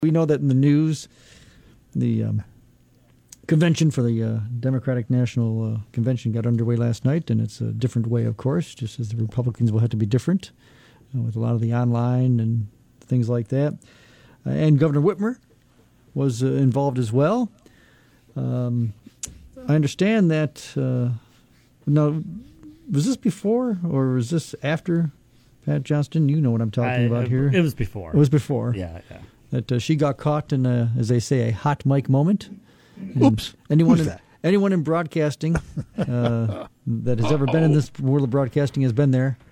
We know that in the news, the convention for the Democratic National Convention got underway last night, and it's a different way, of course, just as the Republicans will have to be different with a lot of the online and things like that. And Governor Whitmer was involved as well. I understand that, now, was this before or was this after Pat Johnston? You know what I'm talking about here. It was before. It was before. Yeah. That she got caught in, as they say, a hot mic moment. Oops. Who's that? Anyone in broadcasting that has ever been in this world of broadcasting has been there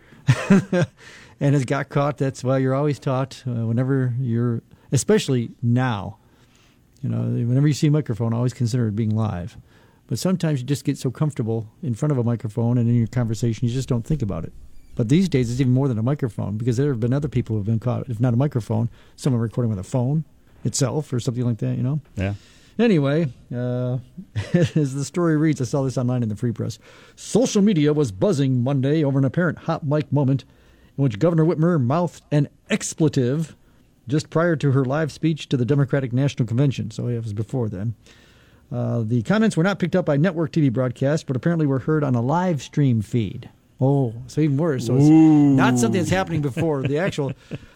and has got caught. That's why you're always taught whenever you're, especially now, whenever you see a microphone, always consider it being live. But sometimes you just get so comfortable in front of a microphone and in your conversation, you just don't think about it. But these days, it's even more than a microphone, because there have been other people who have been caught, if not a microphone, someone recording with a phone itself or something like that, Yeah. Anyway, as the story reads, I saw this online in the Free Press. Social media was buzzing Monday over an apparent hot mic moment in which Governor Whitmer mouthed an expletive just prior to her live speech to the Democratic National Convention. So it was before then. The comments were not picked up by network TV broadcast, but apparently were heard on a live stream feed. Oh, so even worse. So it's not something that's happening before the actual.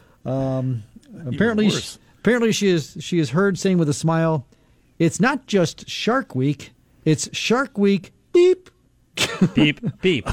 Apparently she is heard saying with a smile, "It's not just Shark Week, it's Shark Week." Beep. Beep, beep.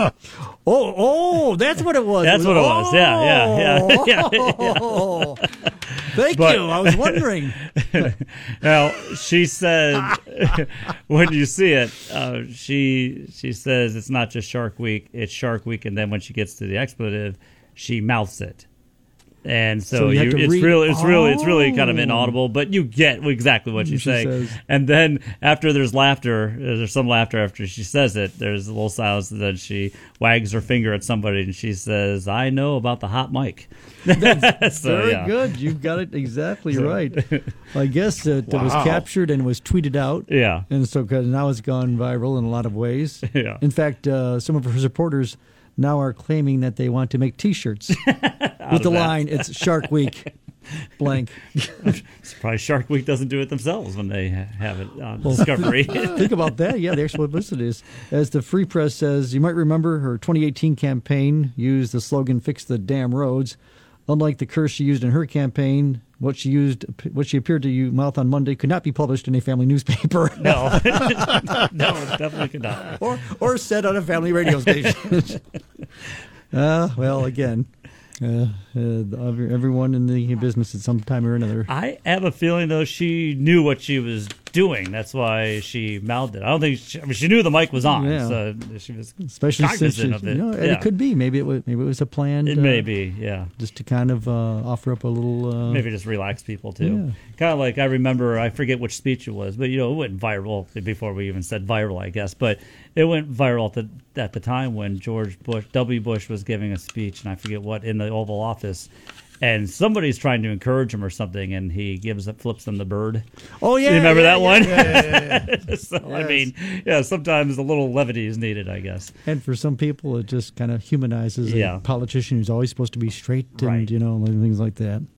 Oh, that's what it was. That's what it was. Yeah. Thank you. I was wondering. Now, she said, when you see it, she says it's not just Shark Week, it's Shark Week, and then when she gets to the expletive, she mouths it. And so it's really kind of inaudible, but you get exactly what she's saying. Says. And then after there's some laughter after she says it, there's a little silence, and then she wags her finger at somebody and she says, "I know about the hot mic." That's very good. You've got it exactly right. I guess it was captured and was tweeted out. Yeah. And so now it's gone viral in a lot of ways. Yeah. In fact, some of her supporters now are claiming that they want to make T-shirts with the line, "It's Shark Week, blank." Surprised Shark Week doesn't do it themselves when they have it on Discovery. Think about that. Yeah, the actual publicity is. As the Free Press says, you might remember her 2018 campaign used the slogan, "Fix the damn roads." Unlike the curse she used in her campaign, what she appeared to mouth on Monday could not be published in a family newspaper. No, definitely could not. Or said on a family radio station. Well, again, everyone in the business at some time or another. I have a feeling, though, she knew what she was doing. That's why she mouthed it. I don't think she knew the mic was on, so she was especially cognizant of it. And it could be. Maybe it was a plan. It may be, yeah. Just to kind of offer up a little. Maybe just relax people too. Yeah. Kind of like I remember. I forget which speech it was, but it went viral before we even said viral, I guess. But it went viral at the time when George W. Bush was giving a speech, and I forget what, in the Oval Office. And somebody's trying to encourage him or something, and he flips them the bird. Oh, yeah. You remember that one? Yeah. So, yes. I mean, sometimes a little levity is needed, I guess. And for some people, it just kind of humanizes a politician who's always supposed to be straight and, right. Things like that.